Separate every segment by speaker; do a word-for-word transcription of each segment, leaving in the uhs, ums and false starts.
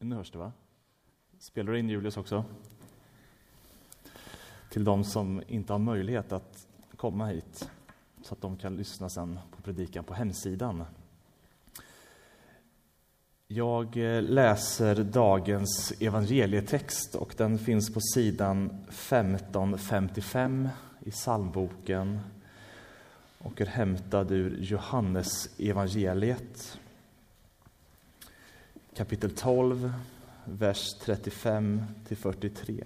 Speaker 1: Nu hörs det, va? Spelar du in Julius också? Till de som inte har möjlighet att komma hit så att de kan lyssna sen på predikan på hemsidan. Jag läser dagens evangelietext och den finns på sidan femton femtiofem i psalmboken och är hämtad ur Johannes evangeliet. Kapitel tolv, vers trettiofem till fyrtiotre.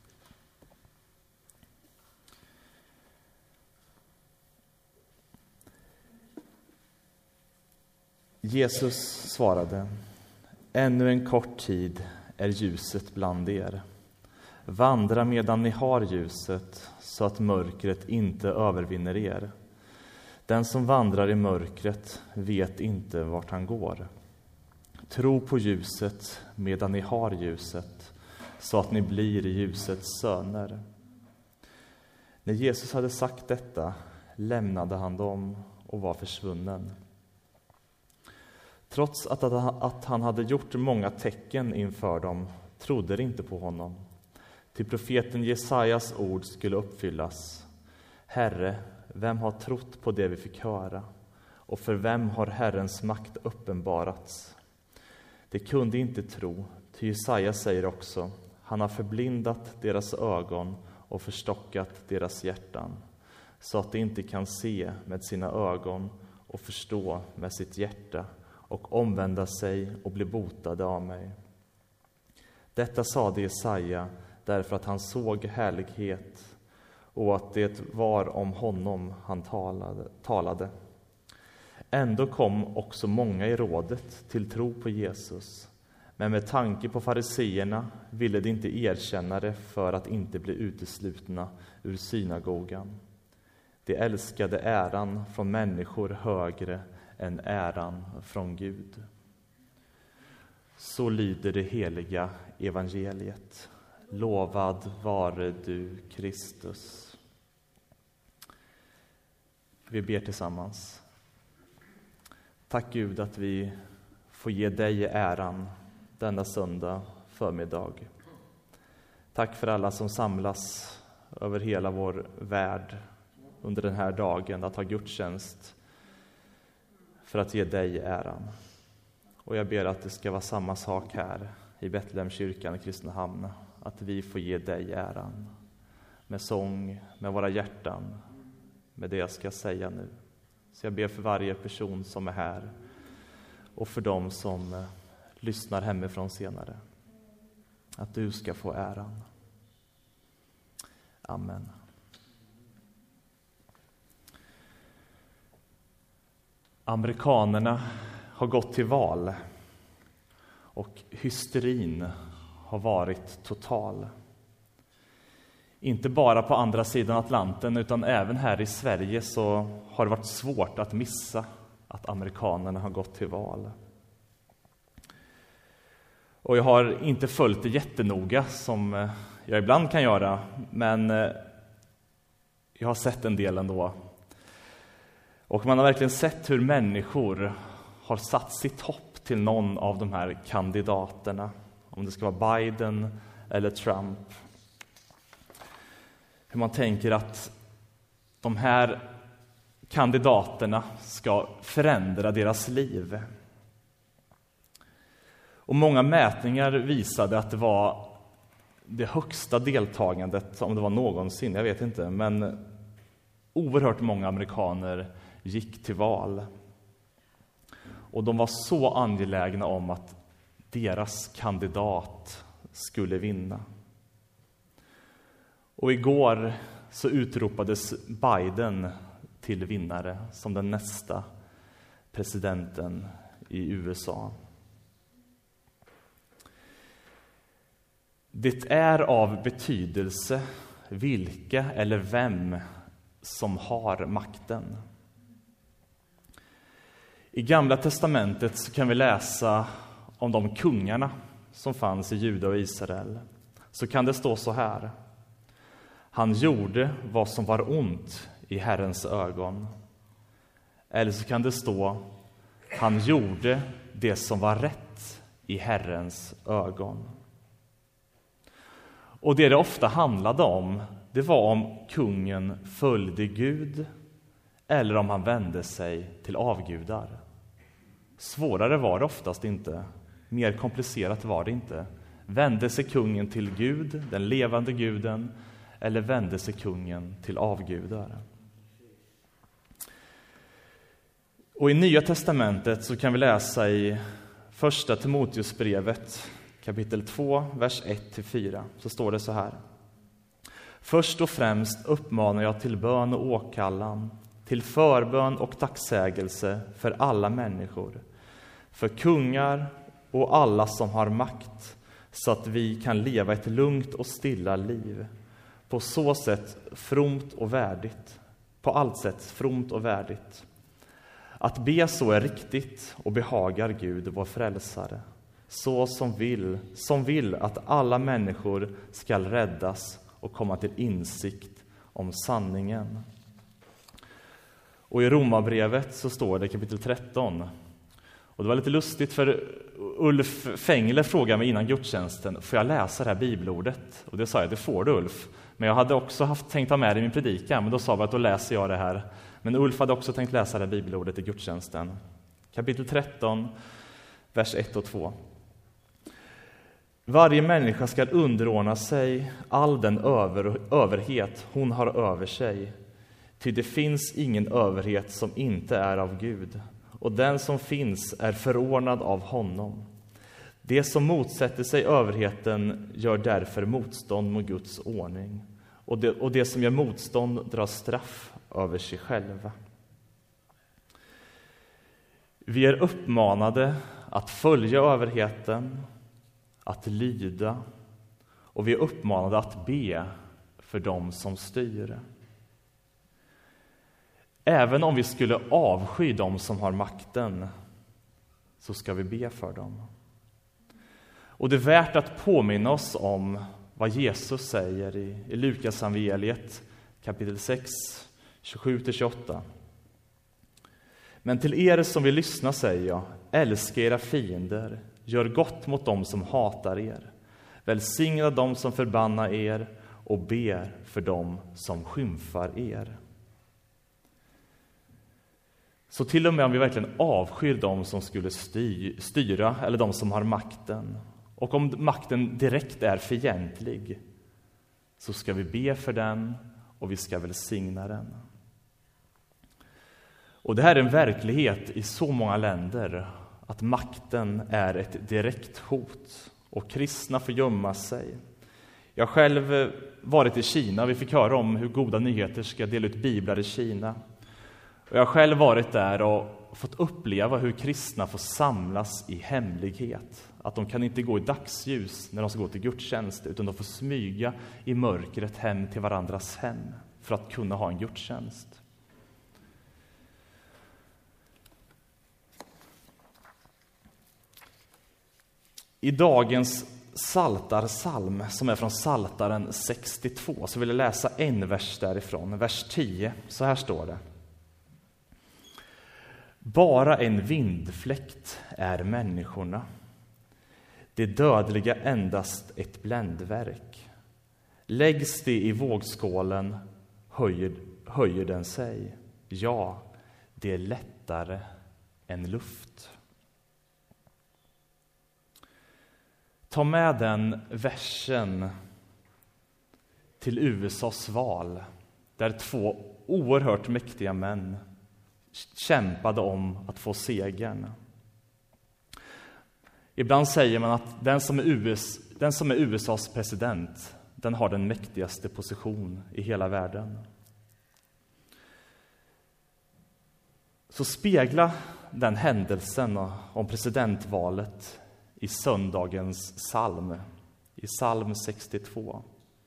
Speaker 1: Jesus svarade: ännu en kort tid är ljuset bland er. Vandra medan ni har ljuset, så att mörkret inte övervinner er. Den som vandrar i mörkret vet inte vart han går. Tro på ljuset medan ni har ljuset, så att ni blir ljusets söner. När Jesus hade sagt detta lämnade han dem och var försvunnen. Trots att, att han hade gjort många tecken inför dem trodde de inte på honom. Till profeten Jesajas ord skulle uppfyllas: Herre, vem har trott på det vi fick höra? Och för vem har Herrens makt uppenbarats? De kunde inte tro, ty Jesaja säger också: han har förblindat deras ögon och förstockat deras hjärtan, så att de inte kan se med sina ögon och förstå med sitt hjärta och omvända sig och bli botade av mig. Detta sade Jesaja därför att han såg härlighet och att det var om honom han talade. talade. Ändå kom också många i rådet till tro på Jesus, men med tanke på fariseerna ville de inte erkänna det för att inte bli uteslutna ur synagogan. De älskade äran från människor högre än äran från Gud. Så lyder det heliga evangeliet. Lovad vare du, Kristus. Vi ber tillsammans. Tack Gud att vi får ge dig äran denna söndag förmiddag. Tack för alla som samlas över hela vår värld under den här dagen att ha gudstjänst för att ge dig äran. Och jag ber att det ska vara samma sak här i Betlehemskyrkan i Kristinehamn, att vi får ge dig äran med sång, med våra hjärtan, med det jag ska säga nu. Så jag ber för varje person som är här och för dem som lyssnar hemifrån senare, att du ska få äran. Amen. Amerikanerna har gått till val och hysterin har varit total. Inte bara på andra sidan Atlanten utan även här i Sverige så har det varit svårt att missa att amerikanerna har gått till val. Och jag har inte följt det jättenoga som jag ibland kan göra, men jag har sett en del ändå. Och man har verkligen sett hur människor har satt sitt hopp till någon av de här kandidaterna. Om det ska vara Biden eller Trump. Hur man tänker att de här kandidaterna ska förändra deras liv. Och många mätningar visade att det var det högsta deltagandet, om det var någonsin, jag vet inte. Men oerhört många amerikaner gick till val. Och de var så angelägna om att deras kandidat skulle vinna. Och igår så utropades Biden till vinnare som den nästa presidenten i U S A. Det är av betydelse vilka eller vem som har makten. I Gamla testamentet så kan vi läsa om de kungarna som fanns i Juda och Israel. Så kan det stå så här: han gjorde vad som var ont i Herrens ögon. Eller så kan det stå: han gjorde det som var rätt i Herrens ögon. Och det det ofta handlade om, det var om kungen följde Gud eller om han vände sig till avgudar. Svårare var det oftast inte. Mer komplicerat var det inte. Vände sig kungen till Gud, den levande guden, eller vände sig kungen till avgudar? Och i Nya testamentet så kan vi läsa i första Timoteusbrevet kapitel två, vers ett till fyra, så står det så här. Först och främst uppmanar jag till bön och åkallan, till förbön och tacksägelse för alla människor, för kungar och alla som har makt, så att vi kan leva ett lugnt och stilla liv, på så sätt fromt och värdigt, på allt sätt fromt och värdigt. Att be så är riktigt och behagar Gud, vår frälsare, så som vill, som vill att alla människor ska räddas och komma till insikt om sanningen. Och i Romarbrevet så står det kapitel tretton. Och det var lite lustigt för Ulf Fängler frågade mig innan gudstjänsten, får jag läsa det här bibelordet? Och det sa jag, det får du Ulf. Men jag hade också haft tänkt ta med det i min predikan, men då sa jag att då läser jag det här. Men Ulf hade också tänkt läsa det här bibelordet i gudstjänsten. Kapitel tretton, vers ett och två. Varje människa ska underordna sig all den över, överhet hon har över sig. Ty det finns ingen överhet som inte är av Gud, och den som finns är förordnad av honom. Det som motsätter sig överheten gör därför motstånd mot Guds ordning, och det, och det som gör motstånd drar straff över sig själva. Vi är uppmanade att följa överheten, att lyda, och vi är uppmanade att be för dem som styr. Även om vi skulle avsky dem som har makten, så ska vi be för dem. Och det är värt att påminna oss om vad Jesus säger i, i Lukas evangeliet kapitel sex, tjugosju till tjugoåtta. Men till er som vill lyssna säger jag, älska era fiender, gör gott mot dem som hatar er, välsigna dem som förbannar er och ber för dem som skymfar er. Så till och med om vi verkligen avskyr dem som skulle styra eller de som har makten, och om makten direkt är fientlig, så ska vi be för den och vi ska välsigna den. Och det här är en verklighet i så många länder, att makten är ett direkt hot och kristna får gömma sig. Jag har själv varit i Kina, vi fick höra om hur Goda Nyheter ska dela ut biblar i Kina. Och jag har själv varit där och fått uppleva hur kristna får samlas i hemlighet. Att de kan inte gå i dagsljus när de ska gå till gudstjänst, utan de får smyga i mörkret hem till varandras hem för att kunna ha en gudstjänst. I dagens Saltarsalm, som är från Saltaren sextiotvå, så vill jag läsa en vers därifrån, vers tio. Så här står det. Bara en vindfläkt är människorna, det dödliga endast ett bländverk. Läggs det i vågskålen höjer, höjer den sig. Ja, det är lättare än luft. Ta med den versen till U S A:s val, där två oerhört mäktiga män kämpade om att få segern. Ibland säger man att den som är U S, den som är U S A:s president, den har den mäktigaste position i hela världen. Så spegla den händelsen om presidentvalet i söndagens psalm, i psalm sextiotvå.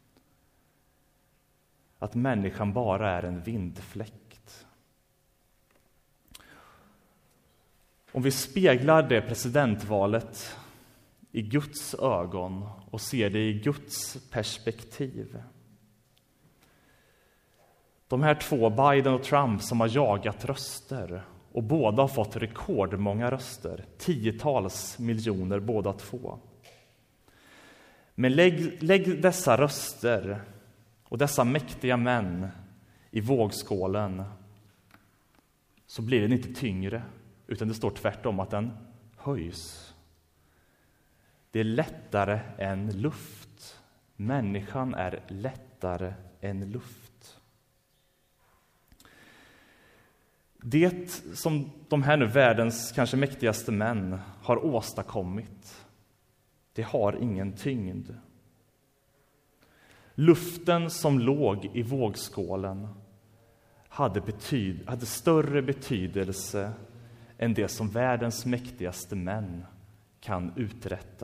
Speaker 1: Att människan bara är en vindfläkt. Om vi speglar det presidentvalet i Guds ögon och ser det i Guds perspektiv. De här två, Biden och Trump, som har jagat röster och båda har fått rekordmånga röster, tiotals miljoner båda två. Men lägg, lägg dessa röster och dessa mäktiga män i vågskålen, så blir den inte tyngre, utan det står tvärtom att den höjs. Det är lättare än luft. Människan är lättare än luft. Det som de här nu världens kanske mäktigaste män har åstadkommit, det har ingen tyngd. Luften som låg i vågskålen hade, betyd- hade större betydelse än det som världens mäktigaste män kan uträtta.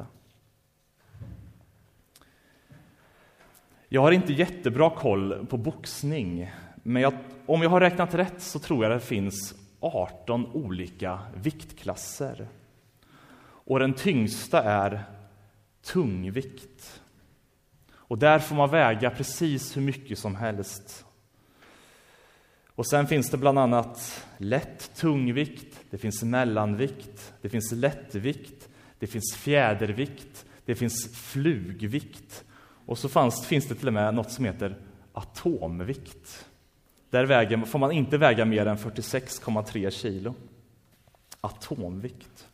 Speaker 1: Jag har inte jättebra koll på boxning, men jag, om jag har räknat rätt så tror jag det finns arton olika viktklasser. Och den tyngsta är tungvikt. Och där får man väga precis hur mycket som helst. Och sen finns det bland annat lätt tungvikt, det finns mellanvikt, det finns lättvikt, det finns fjädervikt, det finns flugvikt. Och så fanns, finns det till och med något som heter atomvikt. Där väger, får man inte väga mer än fyrtiosex komma tre kilo. Atomvikt.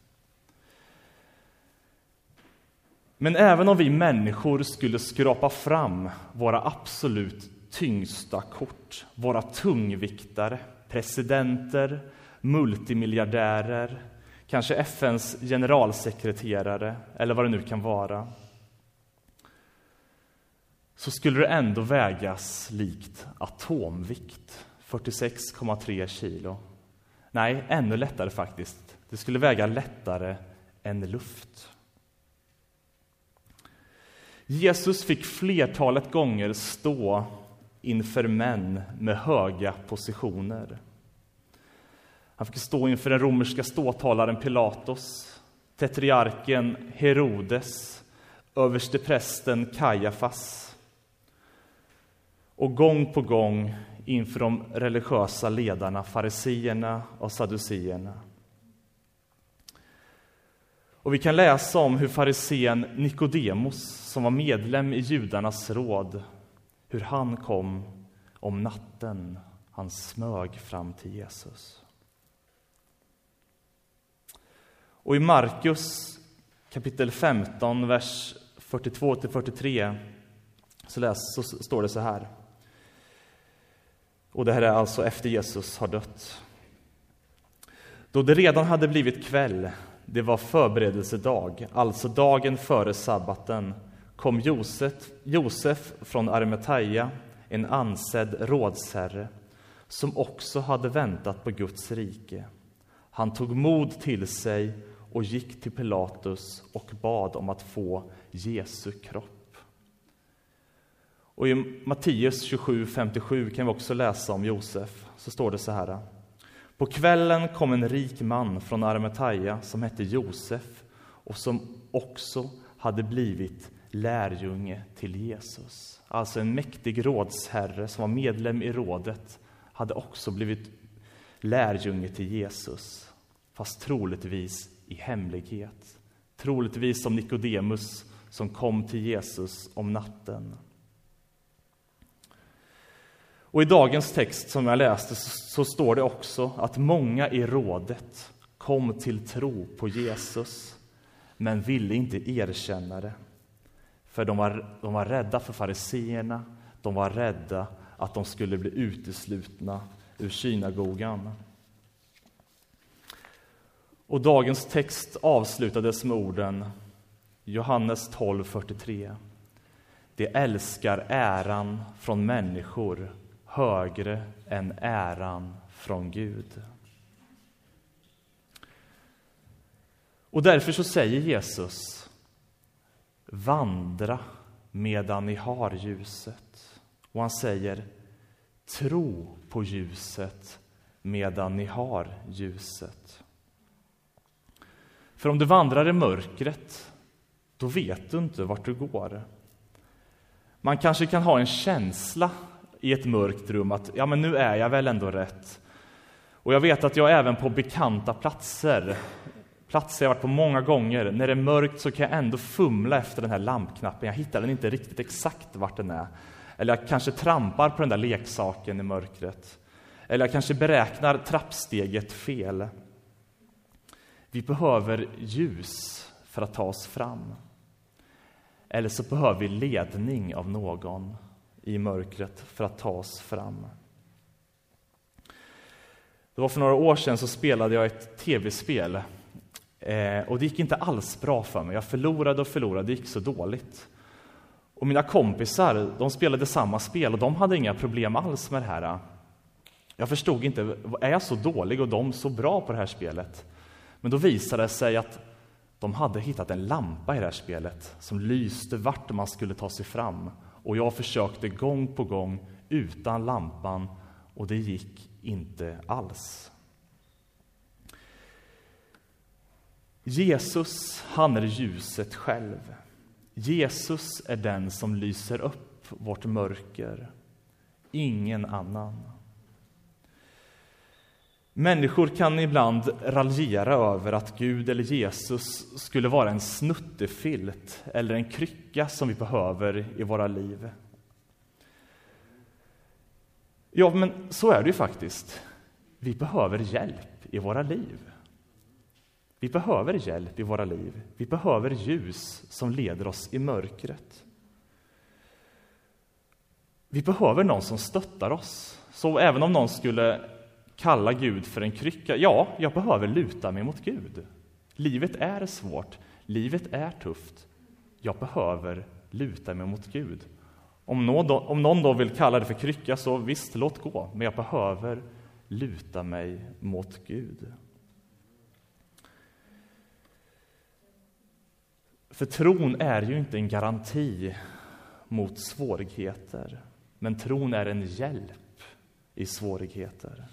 Speaker 1: Men även om vi människor skulle skrapa fram våra absolut tyngsta kort, våra tungviktare, presidenter, multimiljardärer, kanske F N:s generalsekreterare eller vad det nu kan vara, så skulle det ändå vägas likt atomvikt, fyrtiosex komma tre kilo. Nej, ännu lättare faktiskt. Det skulle väga lättare än luft. Jesus fick flertalet gånger stå inför män med höga positioner. Han fick stå inför den romerska ståthållaren Pilatos, tetriarken Herodes, översteprästen Kajafas och gång på gång inför de religiösa ledarna, fariseerna och sadduceerna. Och vi kan läsa om hur farisén Nikodemus, som var medlem i judarnas råd, hur han kom om natten. Han smög fram till Jesus. Och i Markus kapitel femton, vers fyrtiotvå till fyrtiotre, så, läs, så står det så här. Och det här är alltså efter Jesus har dött. Då det redan hade blivit kväll, det var förberedelsedag, alltså dagen före sabbaten, kom Josef, Josef från Arimathea, en ansedd rådsherre, som också hade väntat på Guds rike. Han tog mod till sig och gick till Pilatus och bad om att få Jesu kropp. Och i Matteus tjugosju femtiosju kan vi också läsa om Josef. Så står det så här. På kvällen kom en rik man från Arimathea som hette Josef och som också hade blivit lärjunge till Jesus. Alltså en mäktig rådsherre som var medlem i rådet hade också blivit lärjunge till Jesus. Fast troligtvis i hemlighet. Troligtvis som Nikodemus som kom till Jesus om natten. Och i dagens text som jag läste så, så står det också att många i rådet kom till tro på Jesus men ville inte erkänna det. För de var, de var rädda för fariseerna, de var rädda att de skulle bli uteslutna ur synagogan. Och dagens text avslutades med orden Johannes tolv fyrtiotre. Det älskar äran från människor högre än äran från Gud. Och därför så säger Jesus: vandra medan ni har ljuset. Och han säger: tro på ljuset medan ni har ljuset. För om du vandrar i mörkret, då vet du inte vart du går. Man kanske kan ha en känsla i ett mörkt rum att ja, men nu är jag väl ändå rätt. Och jag vet att jag även på bekanta platser, platser jag varit på många gånger, när det är mörkt så kan jag ändå fumla efter den här lampknappen. Jag hittar den inte riktigt exakt vart den är. Eller jag kanske trampar på den där leksaken i mörkret. Eller jag kanske beräknar trappsteget fel. Vi behöver ljus för att ta oss fram. Eller så behöver vi ledning av någon i mörkret för att ta oss fram. Det var för några år sedan så spelade jag ett tv-spel. Eh, och det gick inte alls bra för mig. Jag förlorade och förlorade, det gick så dåligt. Och mina kompisar, de spelade samma spel och de hade inga problem alls med det här. Jag förstod inte, är jag så dålig och de så bra på det här spelet? Men då visade det sig att de hade hittat en lampa i det här spelet som lyste vart man skulle ta sig fram. Och jag försökte gång på gång utan lampan och det gick inte alls. Jesus, han är ljuset själv. Jesus är den som lyser upp vårt mörker. Ingen annan. Människor kan ibland raljera över att Gud eller Jesus skulle vara en snuttefilt eller en krycka som vi behöver i våra liv. Ja, men så är det ju faktiskt. Vi behöver hjälp i våra liv. Vi behöver hjälp i våra liv. Vi behöver ljus som leder oss i mörkret. Vi behöver någon som stöttar oss. Så även om någon skulle kalla Gud för en krycka, ja, jag behöver luta mig mot Gud. Livet är svårt. Livet är tufft. Jag behöver luta mig mot Gud. Om någon, då, om någon då vill kalla det för krycka så visst, låt gå. Men jag behöver luta mig mot Gud. För tron är ju inte en garanti mot svårigheter. Men tron är en hjälp i svårigheter.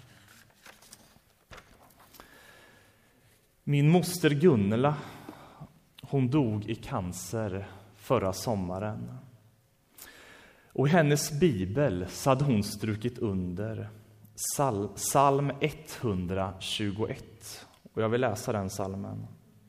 Speaker 1: Min moster Gunnela, hon dog i cancer förra sommaren. Och i hennes bibel så hade hon strukit under Sal- psalm etthundratjugoett. Och jag vill läsa den psalmen.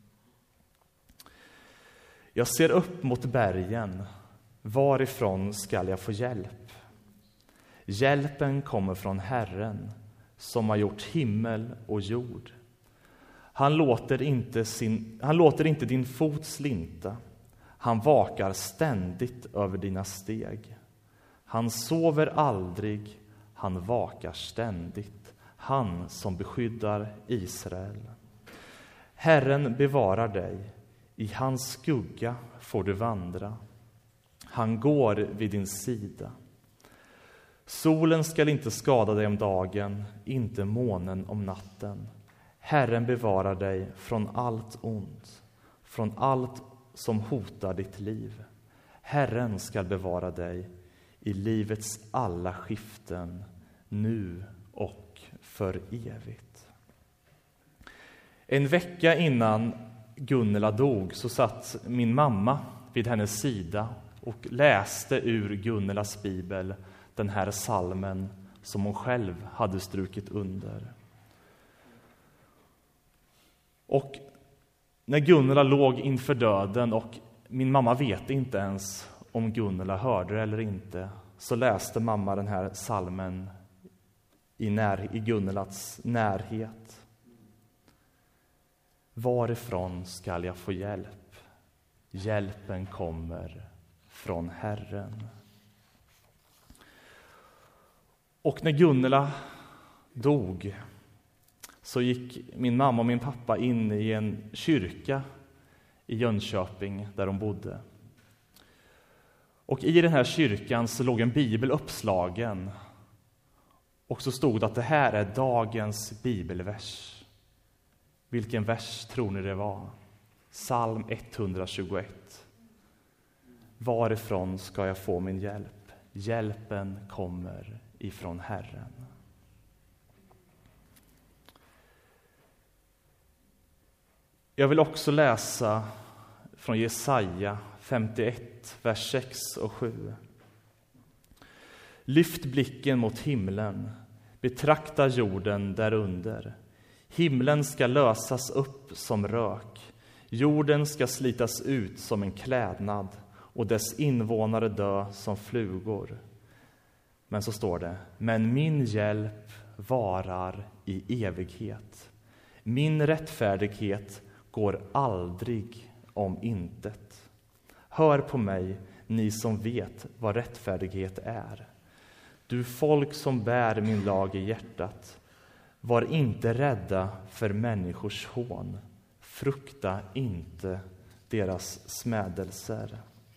Speaker 1: Jag ser upp mot bergen, varifrån skall jag få hjälp? Hjälpen kommer från Herren, som har gjort himmel och jord. Han låter inte, sin, han låter inte din fot slinta. Han vakar ständigt över dina steg. Han sover aldrig, han vakar ständigt. Han som beskyddar Israel. Herren bevarar dig. I hans skugga får du vandra. Han går vid din sida. Solen skall inte skada dig om dagen, inte månen om natten. Herren bevarar dig från allt ont, från allt som hotar ditt liv. Herren skall bevara dig i livets alla skiften, nu och för evigt. En vecka innan Gunnela dog så satt min mamma vid hennes sida och läste ur Gunnelas bibel den här psalmen som hon själv hade strukit under. Och när Gunnela låg inför döden och min mamma vet inte ens om Gunnela hörde det eller inte, så läste mamma den här psalmen i, när, i Gunnelas närhet. Varifrån skall jag få hjälp? Hjälpen kommer från Herren. Och när Gunnela dog så gick min mamma och min pappa in i en kyrka i Jönköping där de bodde. Och i den här kyrkan så låg en bibel uppslagen. Och så stod det att det här är dagens bibelvers. Vilken vers tror ni det var? Psalm etthundratjugoett. Varifrån ska jag få min hjälp? Hjälpen kommer ifrån Herren. Jag vill också läsa från Jesaja femtioett, vers sex och sju. Lyft blicken mot himlen. Betrakta jorden därunder. Himlen ska lösas upp som rök. Jorden ska slitas ut som en klädnad och dess invånare dö som flugor. Men så står det, men min hjälp varar i evighet. Min rättfärdighet går aldrig om intet. Hör på mig, ni som vet vad rättfärdighet är. Du folk som bär min lag i hjärtat, var inte rädda för människors hån. Frukta inte deras smädelser.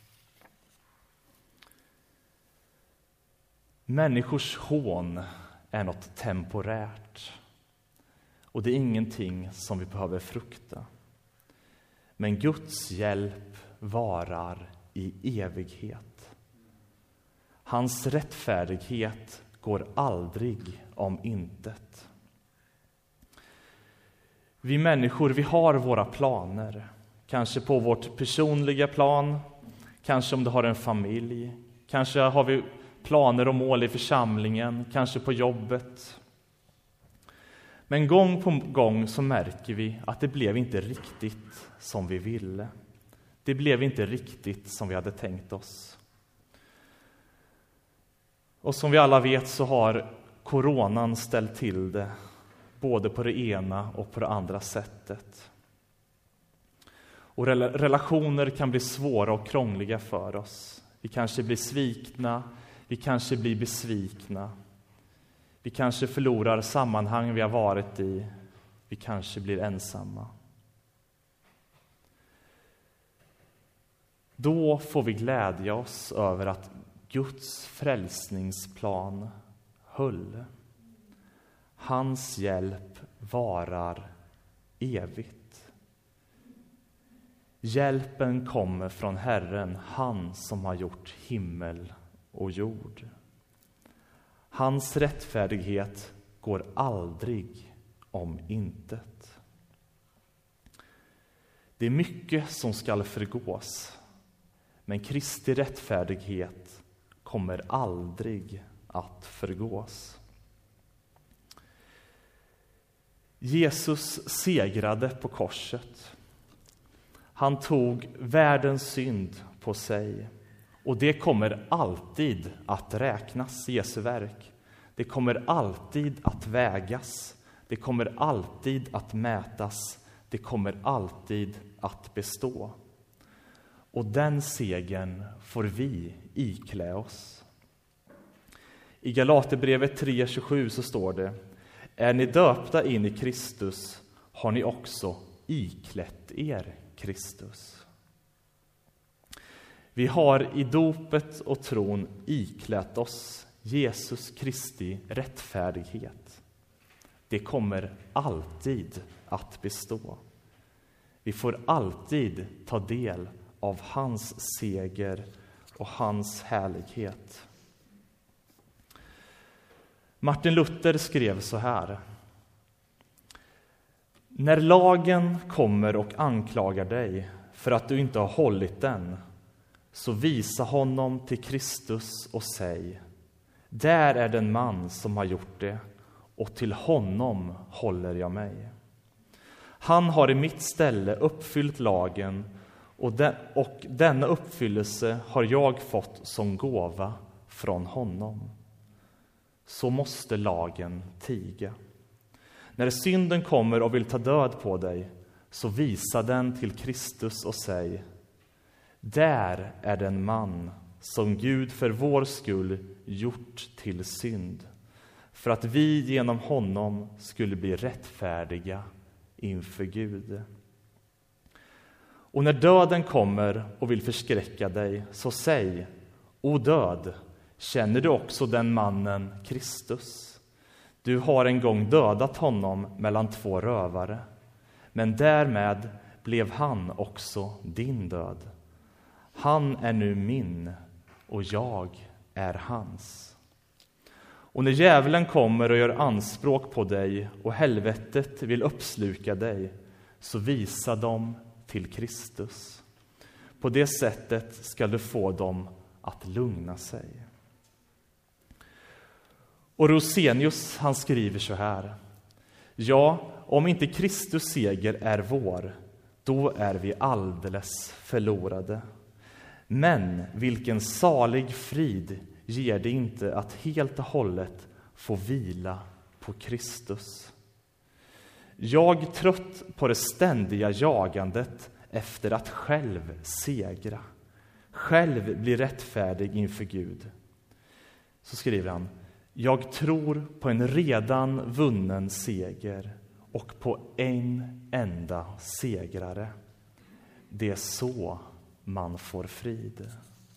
Speaker 1: Människors hån är något temporärt. Och det är ingenting som vi behöver frukta. Men Guds hjälp varar i evighet. Hans rättfärdighet går aldrig om intet. Vi människor, vi har våra planer. Kanske på vårt personliga plan. Kanske om du har en familj. Kanske har vi planer och mål i församlingen. Kanske på jobbet. Men gång på gång så märker vi att det blev inte riktigt som vi ville. Det blev inte riktigt som vi hade tänkt oss. Och som vi alla vet så har coronan ställt till det både på det ena och på det andra sättet. Och relationer kan bli svåra och krångliga för oss. Vi kanske blir svikna, vi kanske blir besvikna. Vi kanske förlorar sammanhang vi har varit i. Vi kanske blir ensamma. Då får vi glädja oss över att Guds frälsningsplan höll. Hans hjälp varar evigt. Hjälpen kommer från Herren, han som har gjort himmel och jord. Hans rättfärdighet går aldrig om intet. Det är mycket som skall förgås, men Kristi rättfärdighet kommer aldrig att förgås. Jesus segrade på korset. Han tog världens synd på sig. Och det kommer alltid att räknas, Jesu verk. Det kommer alltid att vägas. Det kommer alltid att mätas. Det kommer alltid att bestå. Och den segern får vi iklä oss. I Galaterbrevet tre tjugosju så står det: är ni döpta in i Kristus har ni också iklätt er Kristus. Vi har i dopet och tron iklätt oss Jesus Kristi rättfärdighet. Det kommer alltid att bestå. Vi får alltid ta del av hans seger och hans härlighet. Martin Luther skrev så här: när lagen kommer och anklagar dig för att du inte har hållit den, så visa honom till Kristus och säg: där är den man som har gjort det, och till honom håller jag mig. Han har i mitt ställe uppfyllt lagen, och, den, och denna uppfyllelse har jag fått som gåva från honom. Så måste lagen tiga. När synden kommer och vill ta död på dig, så visa den till Kristus och säg: där är den man som Gud för vår skull gjort till synd, för att vi genom honom skulle bli rättfärdiga inför Gud. Och när döden kommer och vill förskräcka dig, så säg: o död, känner du också den mannen Kristus? Du har en gång dödat honom mellan två rövare, men därmed blev han också din död. Han är nu min och jag är hans. Och när djävulen kommer och gör anspråk på dig och helvetet vill uppsluka dig, så visa dem till Kristus. På det sättet ska du få dem att lugna sig. Och Rosenius, han skriver så här: ja, om inte Kristus seger är vår, då är vi alldeles förlorade. Men vilken salig frid ger det inte att helt och hållet få vila på Kristus. Jag trött på det ständiga jagandet efter att själv segra, själv bli rättfärdig inför Gud. Så skriver han: jag tror på en redan vunnen seger och på en enda segrare. Det är så man får frid.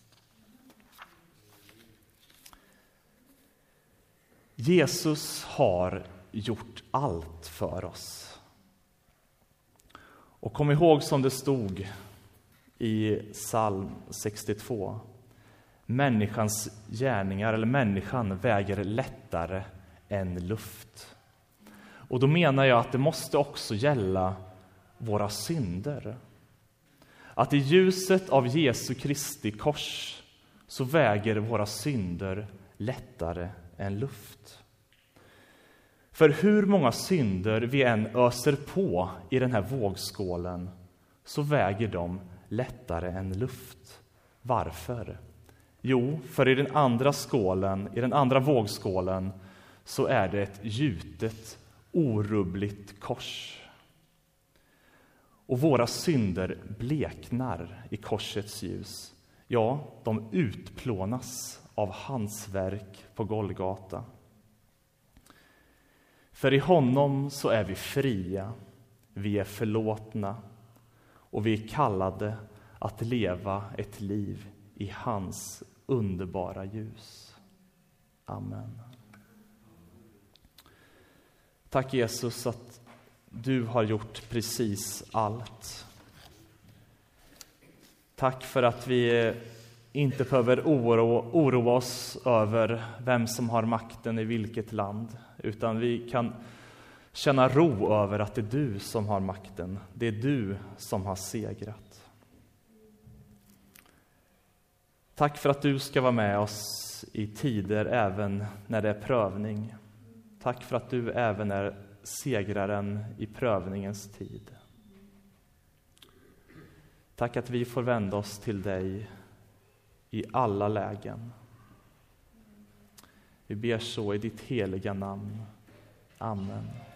Speaker 1: Jesus har gjort allt för oss. Och kom ihåg som det stod i psalm sextiotvå. Människans gärningar, eller människan, väger lättare än luft. Och då menar jag att det måste också gälla våra synder. Att i ljuset av Jesu Kristi kors så väger våra synder lättare än luft. För hur många synder vi än öser på i den här vågskålen så väger de lättare än luft. Varför? Jo, för i den andra skålen, i den andra vågskålen så är det ett gjutet, orubbligt kors. Och våra synder bleknar i korsets ljus. Ja, de utplånas av hans verk på Golgata. För i honom så är vi fria, vi är förlåtna och vi är kallade att leva ett liv i hans underbara ljus. Amen. Tack Jesus att du har gjort precis allt. Tack för att vi inte behöver oroa, oroa oss över vem som har makten i vilket land, utan vi kan känna ro över att det är du som har makten. Det är du som har segrat. Tack för att du ska vara med oss i tider även när det är prövning. Tack för att du även är segraren i prövningens tid. Tack att vi får vända oss till dig i alla lägen. Vi ber så i ditt heliga namn. Amen.